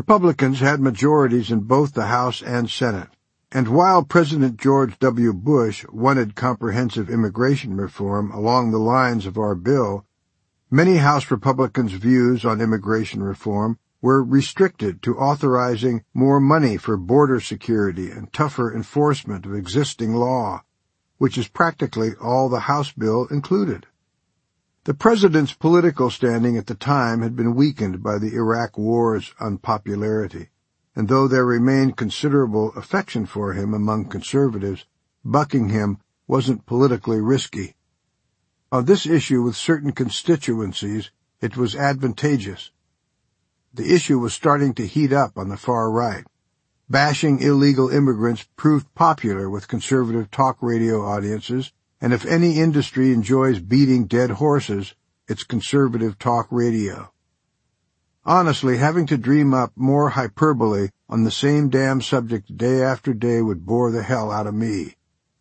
Republicans had majorities in both the House and Senate, and while President George W. Bush wanted comprehensive immigration reform along the lines of our bill, many House Republicans' views on immigration reform were restricted to authorizing more money for border security and tougher enforcement of existing law, which is practically all the House bill included. The president's political standing at the time had been weakened by the Iraq War's unpopularity, and though there remained considerable affection for him among conservatives, bucking him wasn't politically risky. On this issue with certain constituencies, it was advantageous. The issue was starting to heat up on the far right. Bashing illegal immigrants proved popular with conservative talk radio audiences, and if any industry enjoys beating dead horses, it's conservative talk radio. Honestly, having to dream up more hyperbole on the same damn subject day after day would bore the hell out of me.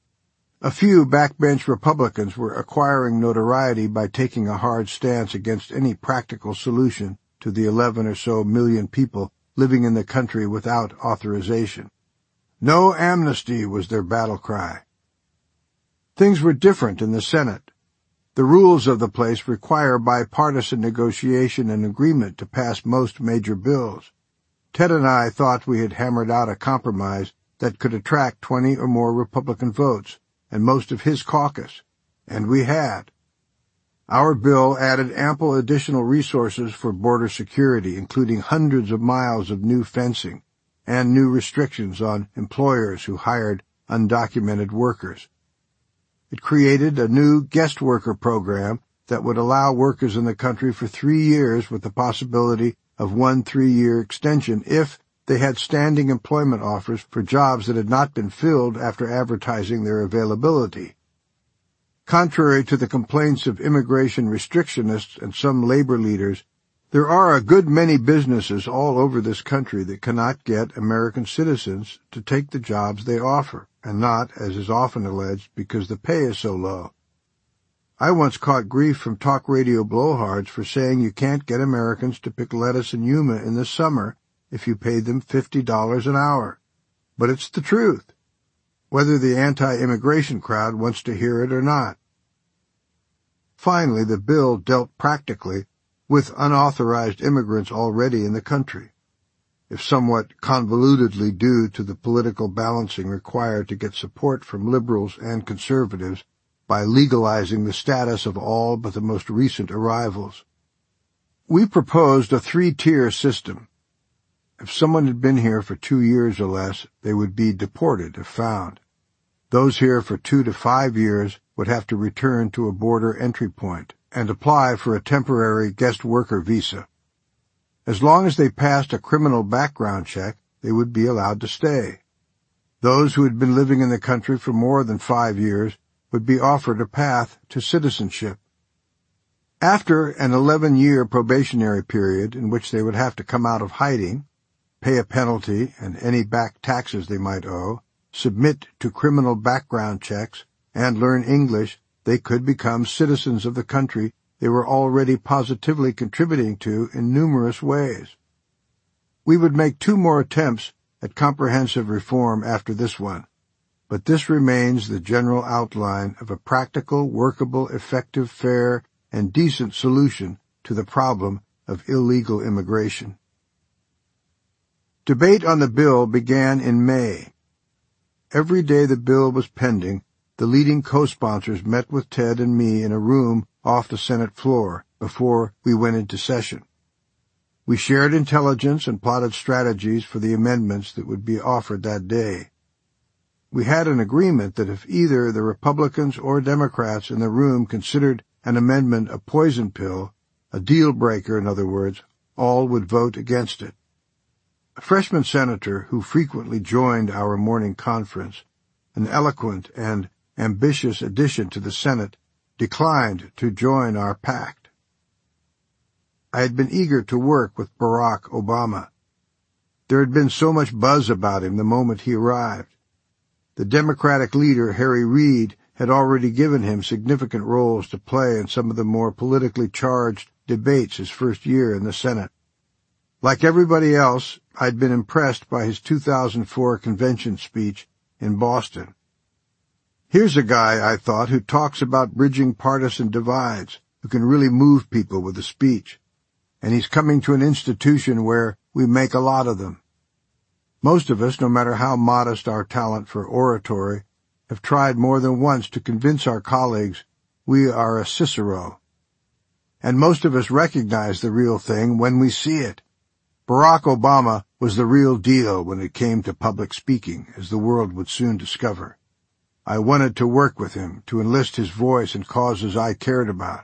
A few backbench Republicans were acquiring notoriety by taking a hard stance against any practical solution to the 11 or so million people living in the country without authorization. No amnesty was their battle cry. Things were different in the Senate. The rules of the place require bipartisan negotiation and agreement to pass most major bills. Ted and I thought we had hammered out a compromise that could attract 20 or more Republican votes, and most of his caucus, and we had. Our bill added ample additional resources for border security, including hundreds of miles of new fencing and new restrictions on employers who hired undocumented workers. It created a new guest worker program that would allow workers in the country for 3 years with the possibility of 1 3-year extension if they had standing employment offers for jobs that had not been filled after advertising their availability. Contrary to the complaints of immigration restrictionists and some labor leaders, there are a good many businesses all over this country that cannot get American citizens to take the jobs they offer, and not, as is often alleged, because the pay is so low. I once caught grief from talk radio blowhards for saying you can't get Americans to pick lettuce and Yuma in the summer if you paid them $50 an hour. But it's the truth, whether the anti-immigration crowd wants to hear it or not. Finally, the bill dealt practically with unauthorized immigrants already in the country, if somewhat convolutedly due to the political balancing required to get support from liberals and conservatives by legalizing the status of all but the most recent arrivals. We proposed a 3-tier system. If someone had been here for 2 years or less, they would be deported if found. Those here for 2 to 5 years would have to return to a border entry point and apply for a temporary guest worker visa. As long as they passed a criminal background check, they would be allowed to stay. Those who had been living in the country for more than 5 years would be offered a path to citizenship. After an 11-year probationary period in which they would have to come out of hiding, pay a penalty and any back taxes they might owe, submit to criminal background checks, and learn English, they could become citizens of the country they were already positively contributing to in numerous ways. We would make 2 more attempts at comprehensive reform after this one, but this remains the general outline of a practical, workable, effective, fair, and decent solution to the problem of illegal immigration. Debate on the bill began in May. Every day the bill was pending, the leading co-sponsors met with Ted and me in a room off the Senate floor before we went into session. We shared intelligence and plotted strategies for the amendments that would be offered that day. We had an agreement that if either the Republicans or Democrats in the room considered an amendment a poison pill, a deal breaker in other words, all would vote against it. A freshman senator who frequently joined our morning conference, an eloquent and ambitious addition to the Senate, declined to join our pact. I had been eager to work with Barack Obama. There had been so much buzz about him the moment he arrived. The Democratic leader, Harry Reid, had already given him significant roles to play in some of the more politically charged debates his first year in the Senate. Like everybody else, I'd been impressed by his 2004 convention speech in Boston. Here's a guy, I thought, who talks about bridging partisan divides, who can really move people with a speech. And he's coming to an institution where we make a lot of them. Most of us, no matter how modest our talent for oratory, have tried more than once to convince our colleagues we are a Cicero. And most of us recognize the real thing when we see it. Barack Obama was the real deal when it came to public speaking, as the world would soon discover. I wanted to work with him, to enlist his voice in causes I cared about.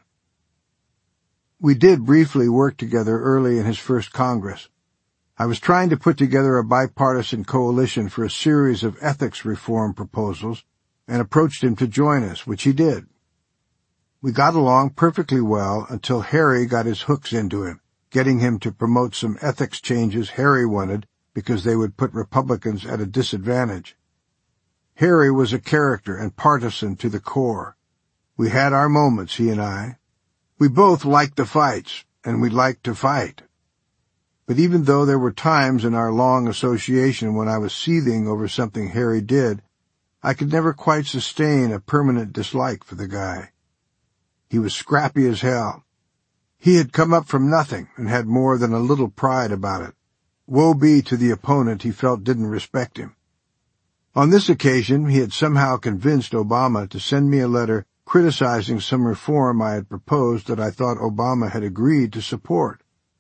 We did briefly work together early in his first Congress. I was trying to put together a bipartisan coalition for a series of ethics reform proposals and approached him to join us, which he did. We got along perfectly well until Harry got his hooks into him, getting him to promote some ethics changes Harry wanted because they would put Republicans at a disadvantage. Harry was a character and partisan to the core. We had our moments, he and I. We both liked the fights, and we liked to fight. But even though there were times in our long association when I was seething over something Harry did, I could never quite sustain a permanent dislike for the guy. He was scrappy as hell. He had come up from nothing and had more than a little pride about it. Woe be to the opponent he felt didn't respect him. On this occasion, he had somehow convinced Obama to send me a letter criticizing some reform I had proposed that I thought Obama had agreed to support.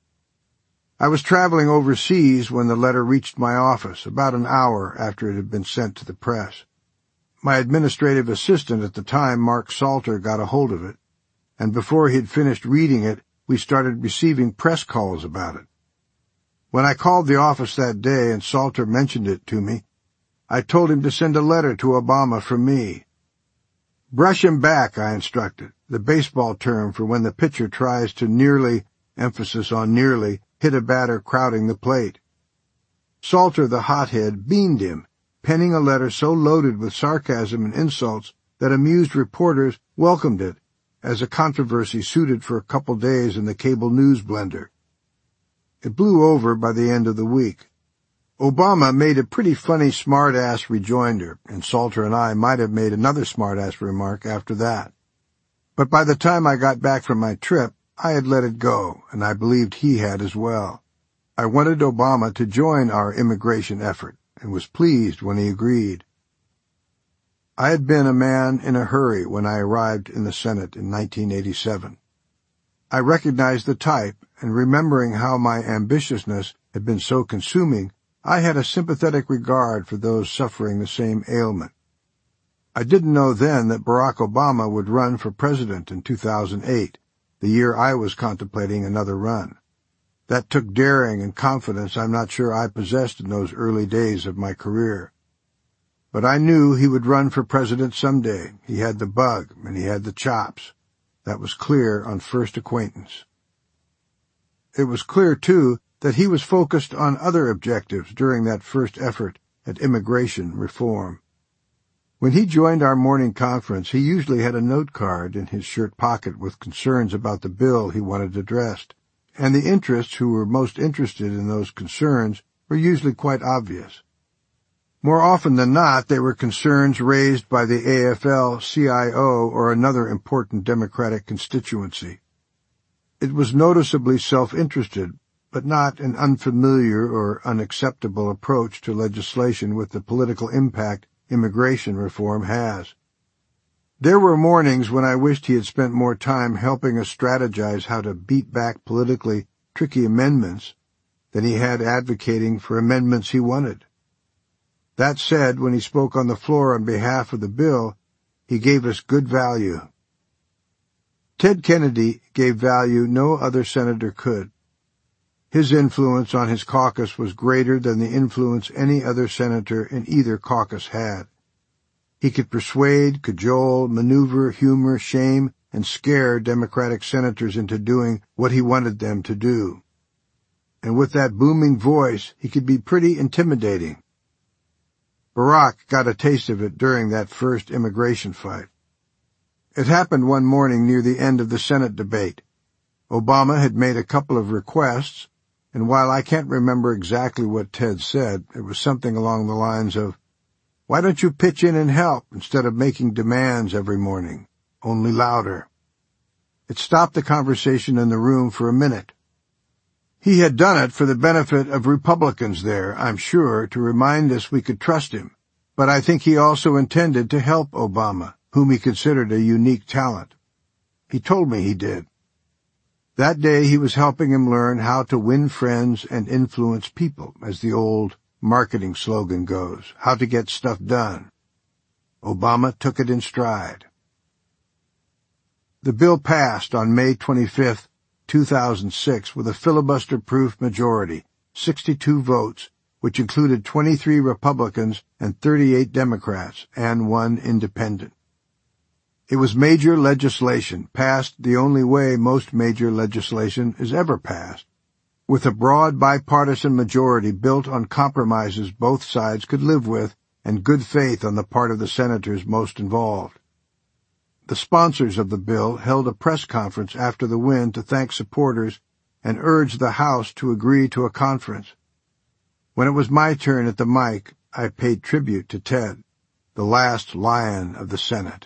I was traveling overseas when the letter reached my office, about an hour after it had been sent to the press. My administrative assistant at the time, Mark Salter, got a hold of it, and before he had finished reading it, we started receiving press calls about it. When I called the office that day and Salter mentioned it to me, I told him to send a letter to Obama from me. Brush him back, I instructed, the baseball term for when the pitcher tries to nearly, emphasis on nearly, hit a batter crowding the plate. Salter, the hothead, beamed him, penning a letter so loaded with sarcasm and insults that amused reporters welcomed it as a controversy suited for a couple days in the cable news blender. It blew over by the end of the week. Obama made a pretty funny smart-ass rejoinder, and Salter and I might have made another smart-ass remark after that. But by the time I got back from my trip, I had let it go, and I believed he had as well. I wanted Obama to join our immigration effort, and was pleased when he agreed. I had been a man in a hurry when I arrived in the Senate in 1987. I recognized the type, and remembering how my ambitiousness had been so consuming, I had a sympathetic regard for those suffering the same ailment. I didn't know then that Barack Obama would run for president in 2008, the year I was contemplating another run. That took daring and confidence I'm not sure I possessed in those early days of my career. But I knew he would run for president someday. He had the bug, and he had the chops. That was clear on first acquaintance. It was clear, too, that he was focused on other objectives during that first effort at immigration reform. When he joined our morning conference, he usually had a note card in his shirt pocket with concerns about the bill he wanted addressed, and the interests who were most interested in those concerns were usually quite obvious. More often than not, they were concerns raised by the AFL-CIO or another important Democratic constituency. It was noticeably self-interested, but not an unfamiliar or unacceptable approach to legislation with the political impact immigration reform has. There were mornings when I wished he had spent more time helping us strategize how to beat back politically tricky amendments than he had advocating for amendments he wanted. That said, when he spoke on the floor on behalf of the bill, he gave us good value. Ted Kennedy gave value no other senator could. His influence on his caucus was greater than the influence any other senator in either caucus had. He could persuade, cajole, maneuver, humor, shame, and scare Democratic senators into doing what he wanted them to do. And with that booming voice, he could be pretty intimidating. Barack got a taste of it during that first immigration fight. It happened one morning near the end of the Senate debate. Obama had made a couple of requests, and while I can't remember exactly what Ted said, it was something along the lines of, "Why don't you pitch in and help instead of making demands every morning, only louder?" It stopped the conversation in the room for a minute. He had done it for the benefit of Republicans there, I'm sure, to remind us we could trust him, but I think he also intended to help Obama, whom he considered a unique talent. He told me he did. That day he was helping him learn how to win friends and influence people, as the old marketing slogan goes, how to get stuff done. Obama took it in stride. The bill passed on May 25, 2006, with a filibuster-proof majority, 62 votes, which included 23 Republicans and 38 Democrats, and 1 independent. It was major legislation, passed the only way most major legislation is ever passed, with a broad bipartisan majority built on compromises both sides could live with and good faith on the part of the senators most involved. The sponsors of the bill held a press conference after the win to thank supporters and urged the House to agree to a conference. When it was my turn at the mic, I paid tribute to Ted, the last lion of the Senate.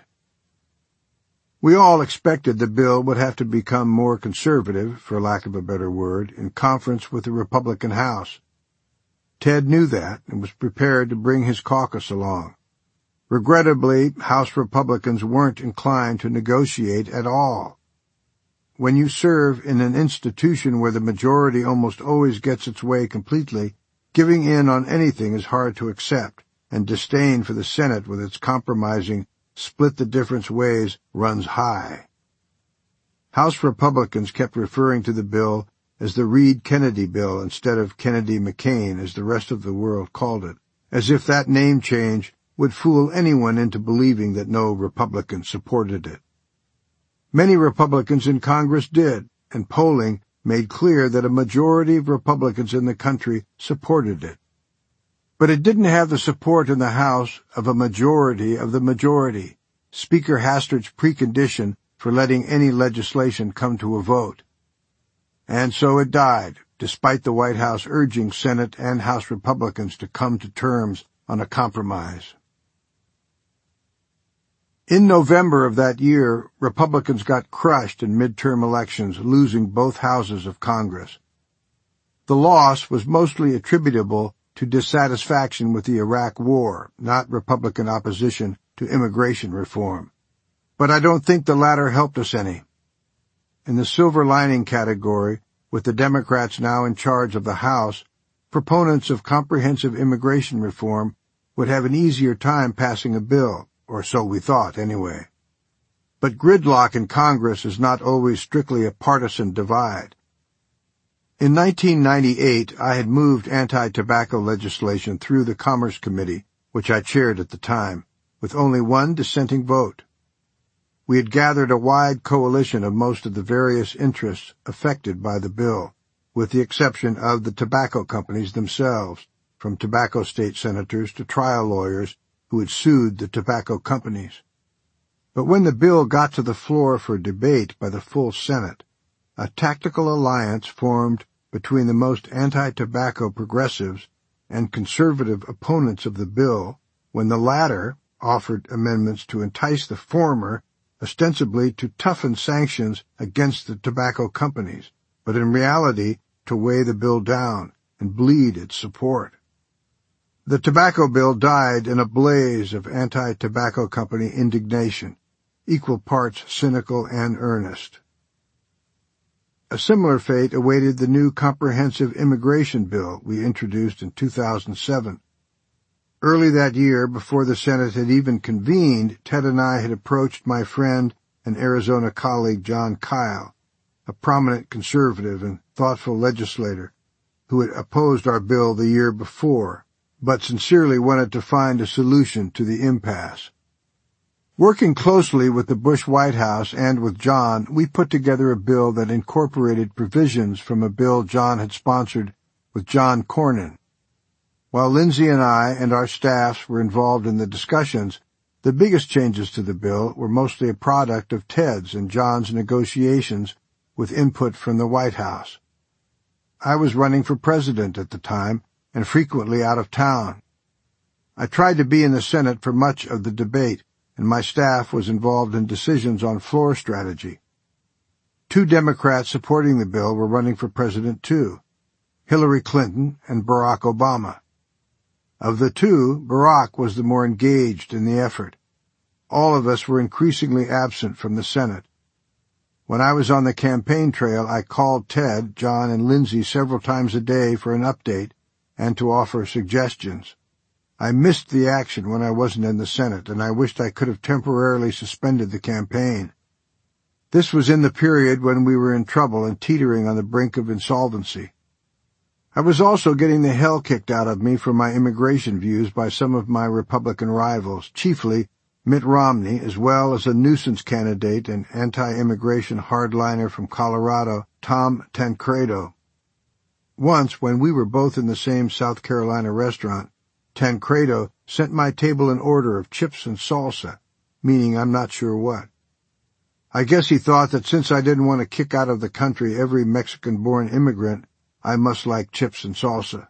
We all expected the bill would have to become more conservative, for lack of a better word, in conference with the Republican House. Ted knew that and was prepared to bring his caucus along. Regrettably, House Republicans weren't inclined to negotiate at all. When you serve in an institution where the majority almost always gets its way completely, giving in on anything is hard to accept, and disdain for the Senate with its compromising, split-the-difference ways runs high. House Republicans kept referring to the bill as the Reid-Kennedy bill instead of Kennedy-McCain, as the rest of the world called it, as if that name change would fool anyone into believing that no Republican supported it. Many Republicans in Congress did, and polling made clear that a majority of Republicans in the country supported it. But it didn't have the support in the House of a majority of the majority, Speaker Hastert's precondition for letting any legislation come to a vote. And so it died, despite the White House urging Senate and House Republicans to come to terms on a compromise. In November of that year, Republicans got crushed in midterm elections, losing both houses of Congress. The loss was mostly attributable to dissatisfaction with the Iraq War, not Republican opposition to immigration reform. But I don't think the latter helped us any. In the silver lining category, with the Democrats now in charge of the House, proponents of comprehensive immigration reform would have an easier time passing a bill, or so we thought anyway. But gridlock in Congress is not always strictly a partisan divide. In 1998, I had moved anti-tobacco legislation through the Commerce Committee, which I chaired at the time, with only one dissenting vote. We had gathered a wide coalition of most of the various interests affected by the bill, with the exception of the tobacco companies themselves, from tobacco state senators to trial lawyers who had sued the tobacco companies. But when the bill got to the floor for debate by the full Senate, a tactical alliance formed between the most anti-tobacco progressives and conservative opponents of the bill, when the latter offered amendments to entice the former, ostensibly to toughen sanctions against the tobacco companies, but in reality to weigh the bill down and bleed its support. The tobacco bill died in a blaze of anti-tobacco company indignation, equal parts cynical and earnest. A similar fate awaited the new comprehensive immigration bill we introduced in 2007. Early that year, before the Senate had even convened, Ted and I had approached my friend and Arizona colleague Jon Kyl, a prominent conservative and thoughtful legislator who had opposed our bill the year before, but sincerely wanted to find a solution to the impasse. Working closely with the Bush White House and with Jon, we put together a bill that incorporated provisions from a bill Jon had sponsored with John Cornyn. While Lindsay and I and our staffs were involved in the discussions, the biggest changes to the bill were mostly a product of Ted's and Jon's negotiations with input from the White House. I was running for president at the time and frequently out of town. I tried to be in the Senate for much of the debate, and my staff was involved in decisions on floor strategy. 2 Democrats supporting the bill were running for president too, Hillary Clinton and Barack Obama. Of the 2, Barack was the more engaged in the effort. All of us were increasingly absent from the Senate. When I was on the campaign trail, I called Ted, John, and Lindsay several times a day for an update and to offer suggestions. I missed the action when I wasn't in the Senate, and I wished I could have temporarily suspended the campaign. This was in the period when we were in trouble and teetering on the brink of insolvency. I was also getting the hell kicked out of me for my immigration views by some of my Republican rivals, chiefly Mitt Romney, as well as a nuisance candidate and anti-immigration hardliner from Colorado, Tom Tancredo. Once, when we were both in the same South Carolina restaurant, Tancredo sent my table an order of chips and salsa, meaning I'm not sure what. I guess he thought that since I didn't want to kick out of the country every Mexican-born immigrant, I must like chips and salsa.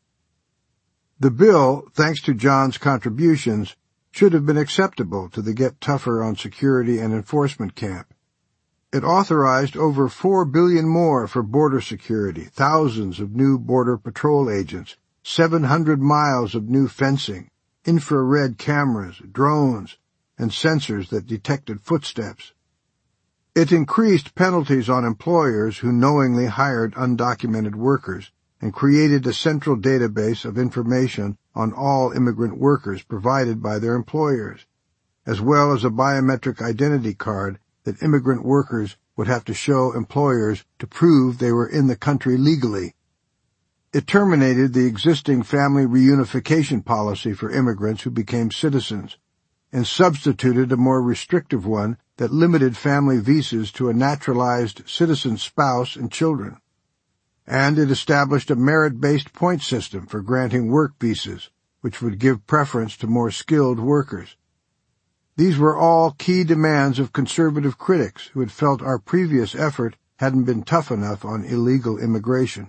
The bill, thanks to John's contributions, should have been acceptable to the Get Tougher on Security and Enforcement camp. It authorized over $4 billion more for border security, thousands of new Border Patrol agents, 700 miles of new fencing, infrared cameras, drones, and sensors that detected footsteps. It increased penalties on employers who knowingly hired undocumented workers and created a central database of information on all immigrant workers provided by their employers, as well as a biometric identity card that immigrant workers would have to show employers to prove they were in the country legally. It terminated the existing family reunification policy for immigrants who became citizens and substituted a more restrictive one that limited family visas to a naturalized citizen spouse and children. And it established a merit-based point system for granting work visas, which would give preference to more skilled workers. These were all key demands of conservative critics who had felt our previous effort hadn't been tough enough on illegal immigration.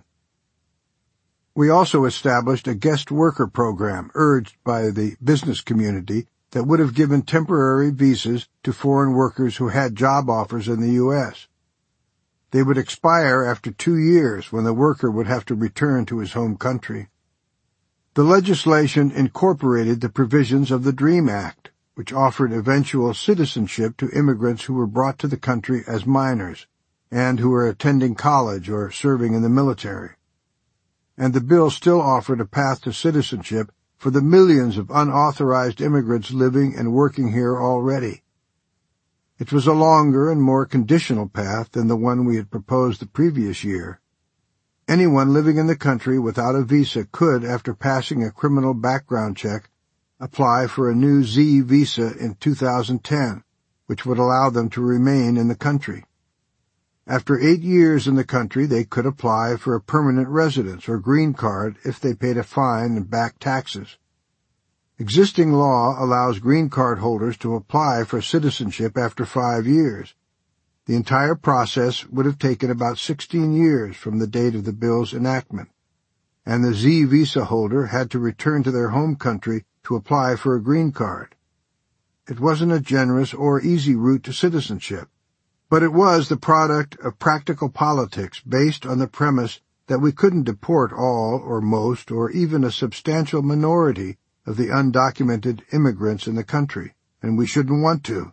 We also established a guest worker program urged by the business community that would have given temporary visas to foreign workers who had job offers in the U.S. They would expire after 2 years when the worker would have to return to his home country. The legislation incorporated the provisions of the DREAM Act, which offered eventual citizenship to immigrants who were brought to the country as minors and who were attending college or serving in the military. And the bill still offered a path to citizenship for the millions of unauthorized immigrants living and working here already. It was a longer and more conditional path than the one we had proposed the previous year. Anyone living in the country without a visa could, after passing a criminal background check, apply for a new Z visa in 2010, which would allow them to remain in the country. After 8 years in the country, they could apply for a permanent residence or green card if they paid a fine and back taxes. Existing law allows green card holders to apply for citizenship after 5 years. The entire process would have taken about 16 years from the date of the bill's enactment, and the Z visa holder had to return to their home country to apply for a green card. It wasn't a generous or easy route to citizenship, but it was the product of practical politics based on the premise that we couldn't deport all or most or even a substantial minority of the undocumented immigrants in the country, and we shouldn't want to.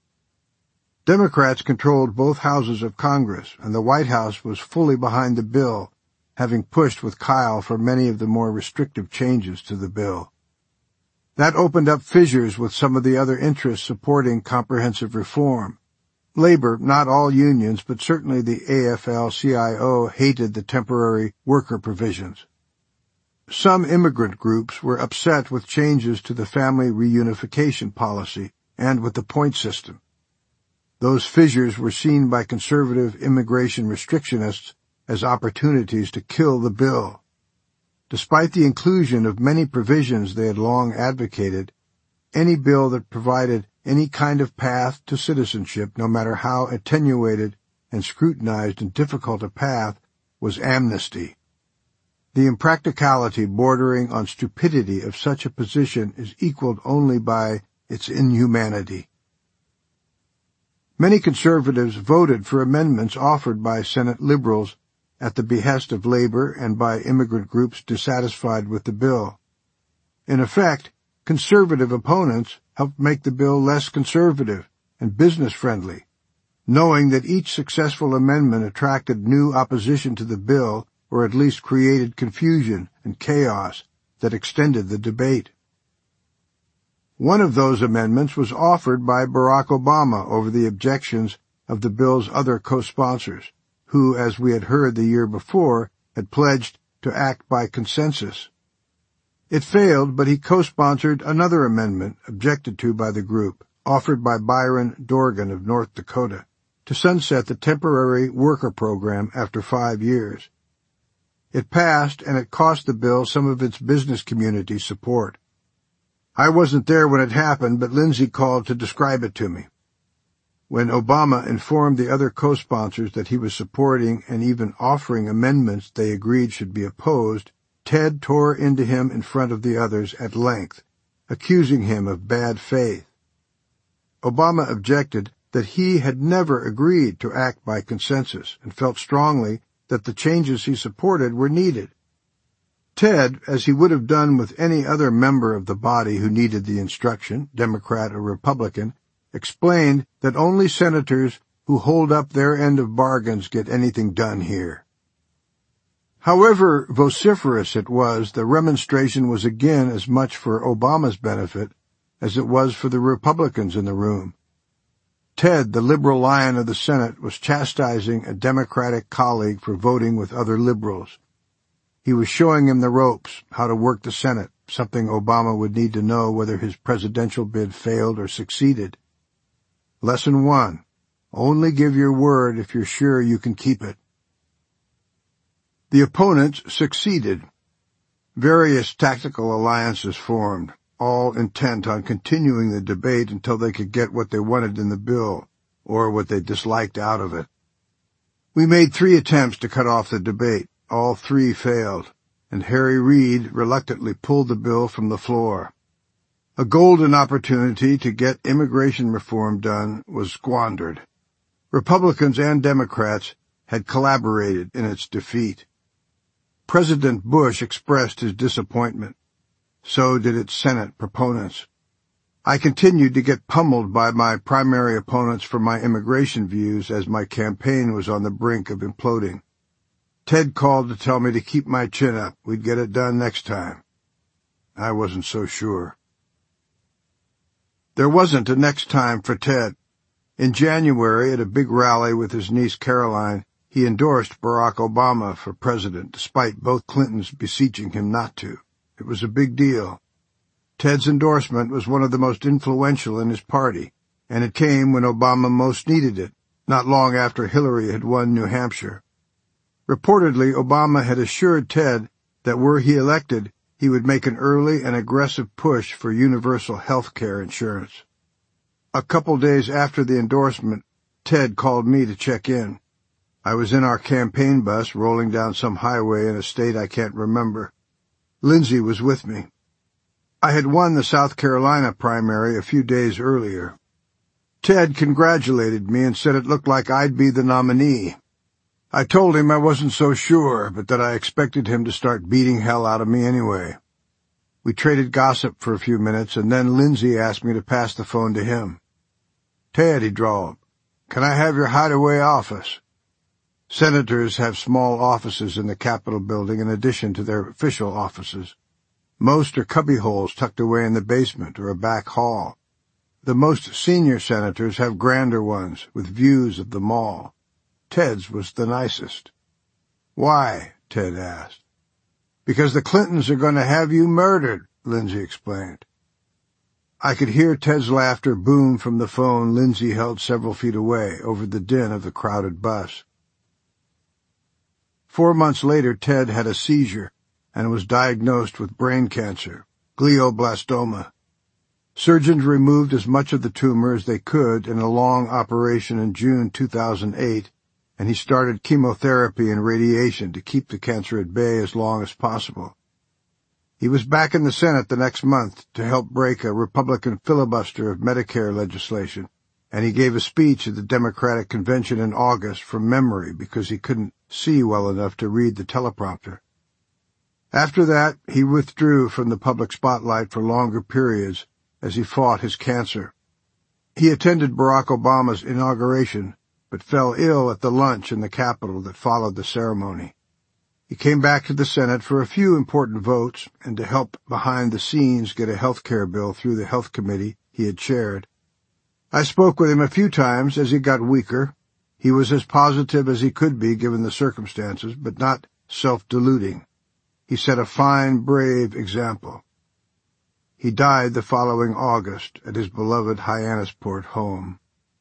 Democrats controlled both houses of Congress, and the White House was fully behind the bill, having pushed with Kyle for many of the more restrictive changes to the bill. That opened up fissures with some of the other interests supporting comprehensive reform. Labor, not all unions, but certainly the AFL-CIO, hated the temporary worker provisions. Some immigrant groups were upset with changes to the family reunification policy and with the point system. Those fissures were seen by conservative immigration restrictionists as opportunities to kill the bill. Despite the inclusion of many provisions they had long advocated, any bill that provided any kind of path to citizenship, no matter how attenuated and scrutinized and difficult a path, was amnesty. The impracticality bordering on stupidity of such a position is equaled only by its inhumanity. Many conservatives voted for amendments offered by Senate liberals at the behest of labor and by immigrant groups dissatisfied with the bill. In effect, conservative opponents helped make the bill less conservative and business-friendly, knowing that each successful amendment attracted new opposition to the bill or at least created confusion and chaos that extended the debate. One of those amendments was offered by Barack Obama over the objections of the bill's other co-sponsors, who, as we had heard the year before, had pledged to act by consensus. It failed, but he co-sponsored another amendment objected to by the group, offered by Byron Dorgan of North Dakota, to sunset the temporary worker program after 5 years. It passed, and it cost the bill some of its business community support. I wasn't there when it happened, but Lindsay called to describe it to me. When Obama informed the other co-sponsors that he was supporting and even offering amendments they agreed should be opposed, Ted tore into him in front of the others at length, accusing him of bad faith. Obama objected that he had never agreed to act by consensus and felt strongly that the changes he supported were needed. Ted, as he would have done with any other member of the body who needed the instruction, Democrat or Republican, explained that only senators who hold up their end of bargains get anything done here. However vociferous it was, the remonstration was again as much for Obama's benefit as it was for the Republicans in the room. Ted, the liberal lion of the Senate, was chastising a Democratic colleague for voting with other liberals. He was showing him the ropes, how to work the Senate, something Obama would need to know whether his presidential bid failed or succeeded. Lesson 1. Only give your word if you're sure you can keep it. The opponents succeeded. Various tactical alliances formed, all intent on continuing the debate until they could get what they wanted in the bill, or what they disliked out of it. We made 3 attempts to cut off the debate. All 3 failed, and Harry Reid reluctantly pulled the bill from the floor. A golden opportunity to get immigration reform done was squandered. Republicans and Democrats had collaborated in its defeat. President Bush expressed his disappointment. So did its Senate proponents. I continued to get pummeled by my primary opponents for my immigration views as my campaign was on the brink of imploding. Ted called to tell me to keep my chin up. We'd get it done next time. I wasn't so sure. There wasn't a next time for Ted. In January, at a big rally with his niece Caroline, he endorsed Barack Obama for president, despite both Clintons beseeching him not to. It was a big deal. Ted's endorsement was one of the most influential in his party, and it came when Obama most needed it, not long after Hillary had won New Hampshire. Reportedly, Obama had assured Ted that were he elected, he would make an early and aggressive push for universal health care insurance. A couple days after the endorsement, Ted called me to check in. I was in our campaign bus rolling down some highway in a state I can't remember. Lindsay was with me. I had won the South Carolina primary a few days earlier. Ted congratulated me and said it looked like I'd be the nominee. I told him I wasn't so sure, but that I expected him to start beating hell out of me anyway. We traded gossip for a few minutes, and then Lindsay asked me to pass the phone to him. "Ted," he drawled, "can I have your hideaway office?" Senators have small offices in the Capitol building in addition to their official offices. Most are cubbyholes tucked away in the basement or a back hall. The most senior senators have grander ones with views of the mall. Ted's was the nicest. "Why?" Ted asked. "Because the Clintons are going to have you murdered," Lindsay explained. I could hear Ted's laughter boom from the phone Lindsay held several feet away over the din of the crowded bus. 4 months later, Ted had a seizure and was diagnosed with brain cancer, glioblastoma. Surgeons removed as much of the tumor as they could in a long operation in June 2008, and he started chemotherapy and radiation to keep the cancer at bay as long as possible. He was back in the Senate the next month to help break a Republican filibuster of Medicare legislation, and he gave a speech at the Democratic Convention in August from memory because he couldn't see well enough to read the teleprompter. After that, he withdrew from the public spotlight for longer periods as he fought his cancer. He attended Barack Obama's inauguration, but fell ill at the lunch in the Capitol that followed the ceremony. He came back to the Senate for a few important votes and to help behind the scenes get a health care bill through the Health Committee he had chaired. I spoke with him a few times as he got weaker. He was as positive as he could be given the circumstances, but not self-deluding. He set a fine, brave example. He died the following August at his beloved Hyannisport home.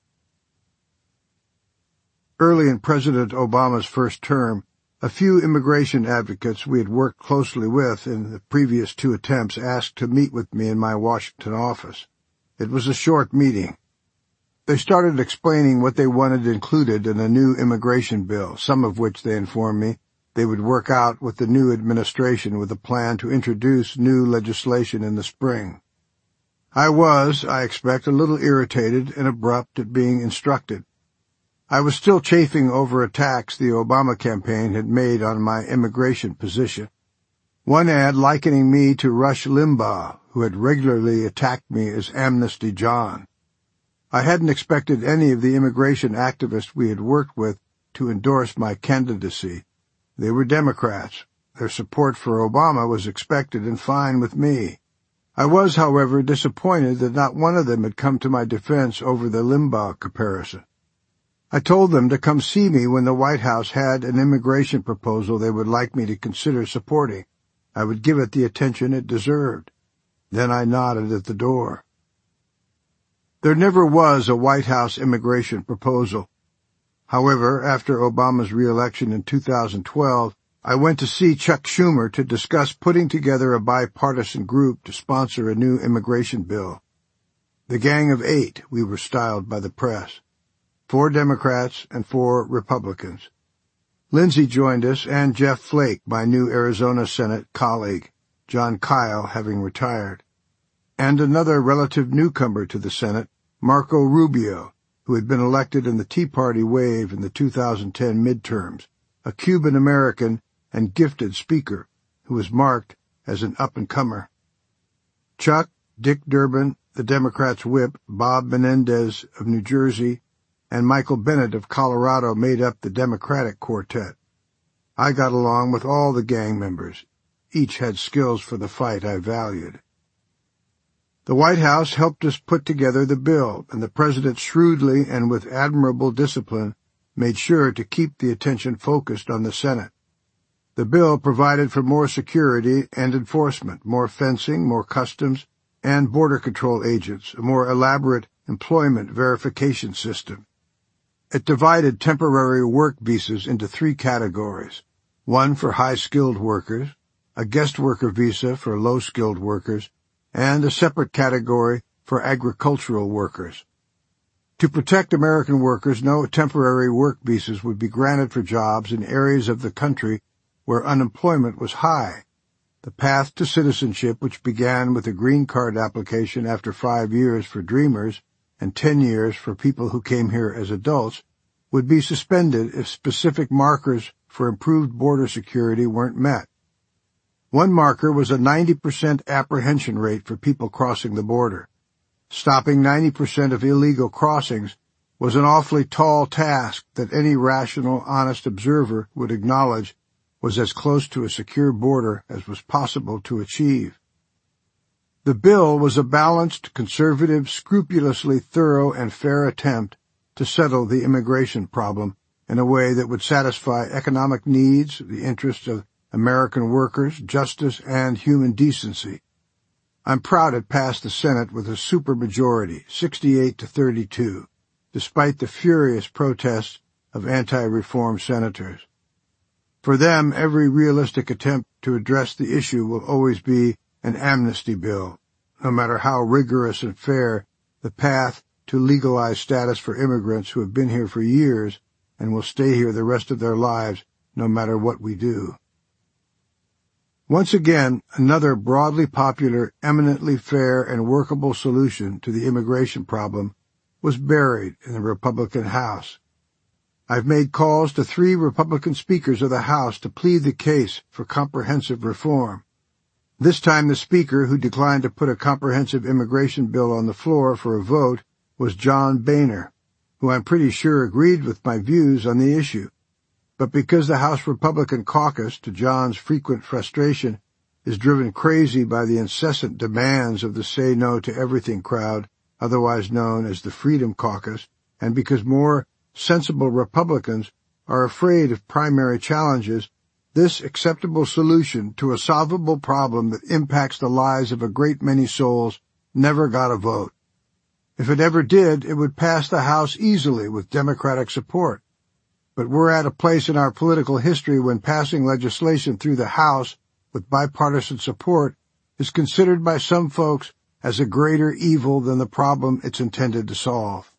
Early in President Obama's first term, a few immigration advocates we had worked closely with in the previous 2 attempts asked to meet with me in my Washington office. It was a short meeting. They started explaining what they wanted included in a new immigration bill, some of which, they informed me, they would work out with the new administration with a plan to introduce new legislation in the spring. I was, I expect, a little irritated and abrupt at being instructed. I was still chafing over attacks the Obama campaign had made on my immigration position. One ad likening me to Rush Limbaugh, who had regularly attacked me as Amnesty John. I hadn't expected any of the immigration activists we had worked with to endorse my candidacy. They were Democrats. Their support for Obama was expected and fine with me. I was, however, disappointed that not one of them had come to my defense over the Limbaugh comparison. I told them to come see me when the White House had an immigration proposal they would like me to consider supporting. I would give it the attention it deserved. Then I nodded at the door. There never was a White House immigration proposal. However, after Obama's re-election in 2012, I went to see Chuck Schumer to discuss putting together a bipartisan group to sponsor a new immigration bill. The Gang of 8, we were styled by the press. 4 Democrats and 4 Republicans. Lindsey joined us, and Jeff Flake, my new Arizona Senate colleague, John Kyle having retired. And another relative newcomer to the Senate, Marco Rubio, who had been elected in the Tea Party wave in the 2010 midterms, a Cuban-American and gifted speaker who was marked as an up-and-comer. Chuck, Dick Durbin, the Democrats' whip, Bob Menendez of New Jersey, and Michael Bennet of Colorado made up the Democratic quartet. I got along with all the gang members. Each had skills for the fight I valued. The White House helped us put together the bill, and the President shrewdly and with admirable discipline made sure to keep the attention focused on the Senate. The bill provided for more security and enforcement, more fencing, more customs, and border control agents, a more elaborate employment verification system. It divided temporary work visas into 3 categories, one for high-skilled workers, a guest worker visa for low-skilled workers, and a separate category for agricultural workers. To protect American workers, no temporary work visas would be granted for jobs in areas of the country where unemployment was high. The path to citizenship, which began with a green card application after 5 years for dreamers and 10 years for people who came here as adults, would be suspended if specific markers for improved border security weren't met. One marker was a 90% apprehension rate for people crossing the border. Stopping 90% of illegal crossings was an awfully tall task that any rational, honest observer would acknowledge was as close to a secure border as was possible to achieve. The bill was a balanced, conservative, scrupulously thorough and fair attempt to settle the immigration problem in a way that would satisfy economic needs, the interests of American workers, justice, and human decency. I'm proud it passed the Senate with a supermajority, 68-32, despite the furious protests of anti-reform senators. For them, every realistic attempt to address the issue will always be an amnesty bill, no matter how rigorous and fair the path to legalized status for immigrants who have been here for years and will stay here the rest of their lives no matter what we do. Once again, another broadly popular, eminently fair, and workable solution to the immigration problem was buried in the Republican House. I've made calls to 3 Republican speakers of the House to plead the case for comprehensive reform. This time the speaker who declined to put a comprehensive immigration bill on the floor for a vote was John Boehner, who I'm pretty sure agreed with my views on the issue. But because the House Republican caucus, to John's frequent frustration, is driven crazy by the incessant demands of the Say No to Everything crowd, otherwise known as the Freedom Caucus, and because more sensible Republicans are afraid of primary challenges, this acceptable solution to a solvable problem that impacts the lives of a great many souls never got a vote. If it ever did, it would pass the House easily with Democratic support. But we're at a place in our political history when passing legislation through the House with bipartisan support is considered by some folks as a greater evil than the problem it's intended to solve.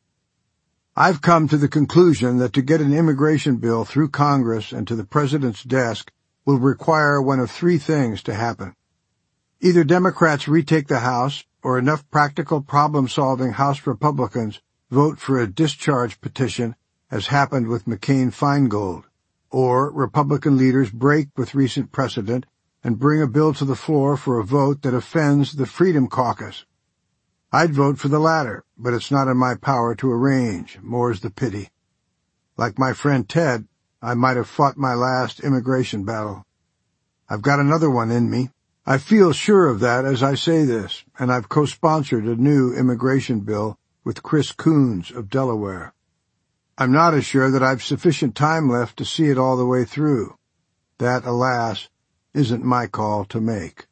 I've come to the conclusion that to get an immigration bill through Congress and to the President's desk will require one of 3 things to happen. Either Democrats retake the House, or enough practical problem-solving House Republicans vote for a discharge petition, as happened with McCain-Feingold, or Republican leaders break with recent precedent and bring a bill to the floor for a vote that offends the Freedom Caucus. I'd vote for the latter, but it's not in my power to arrange, more's the pity. Like my friend Ted, I might have fought my last immigration battle. I've got another one in me. I feel sure of that as I say this, and I've co-sponsored a new immigration bill with Chris Coons of Delaware. I'm not as sure that I've sufficient time left to see it all the way through. That, alas, isn't my call to make.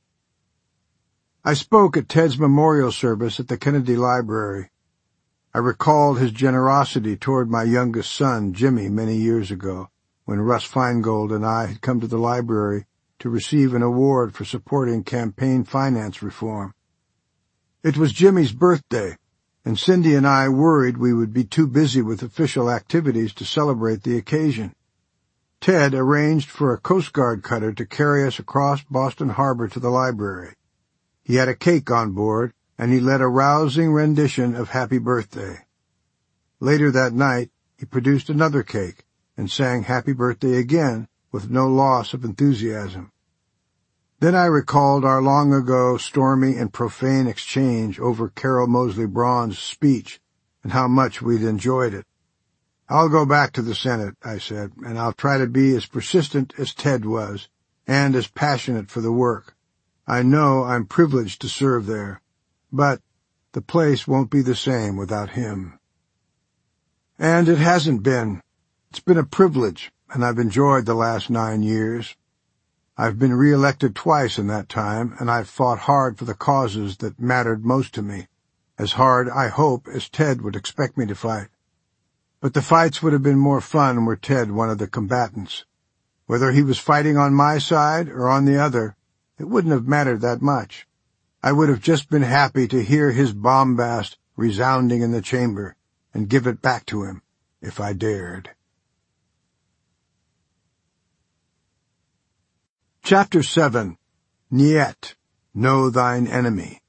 I spoke at Ted's memorial service at the Kennedy Library. I recalled his generosity toward my youngest son, Jimmy, many years ago, when Russ Feingold and I had come to the library to receive an award for supporting campaign finance reform. It was Jimmy's birthday, and Cindy and I worried we would be too busy with official activities to celebrate the occasion. Ted arranged for a Coast Guard cutter to carry us across Boston Harbor to the library. He had a cake on board, and he led a rousing rendition of Happy Birthday. Later that night, he produced another cake and sang Happy Birthday again with no loss of enthusiasm. Then I recalled our long-ago stormy and profane exchange over Carol Moseley Braun's speech and how much we'd enjoyed it. I'll go back to the Senate, I said, and I'll try to be as persistent as Ted was and as passionate for the work. I know I'm privileged to serve there, but the place won't be the same without him. And it hasn't been. It's been a privilege, and I've enjoyed the last 9 years. I've been re-elected twice in that time, and I've fought hard for the causes that mattered most to me, as hard, I hope, as Ted would expect me to fight. But the fights would have been more fun were Ted one of the combatants. Whether he was fighting on my side or on the other, it wouldn't have mattered that much. I would have just been happy to hear his bombast resounding in the chamber and give it back to him, if I dared. Chapter 7. Niet, Know Thine Enemy.